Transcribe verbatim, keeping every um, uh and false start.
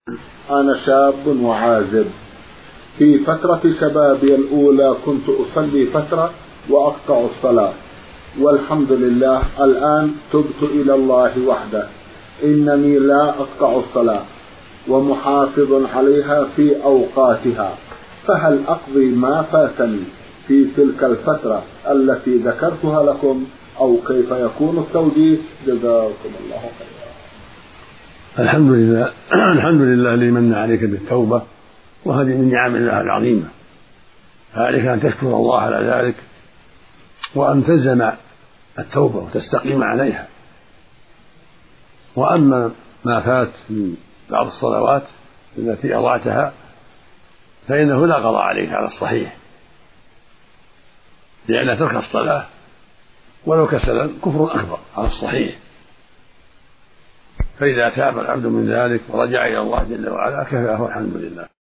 أنا شاب وعازب. في فترة شبابي الأولى كنت أصلي فترة وأقطع الصلاة، والحمد لله الآن تبت إلى الله وحده، إنني لا أقطع الصلاة ومحافظ عليها في أوقاتها، فهل أقضي ما فاتني في تلك الفترة التي ذكرتها لكم أو كيف يكون التوجيه؟ جزاكم الله خيرا. الحمد لله الحمد لله الذي من عليك بالتوبة، وهذه من نعم الله العظيمة، فعليك أن تشكر الله على ذلك وأن تلزم التوبة وتستقيم عليها. وأما ما فات من بعض الصلوات التي أضعتها فإنه لا قضاء عليك على الصحيح، لأن ترك الصلاة ولو كسلا كفر أكبر على الصحيح، فإذا تاب العبد من ذلك ورجع إلى الله جل وعلا كفاه الحمد لله.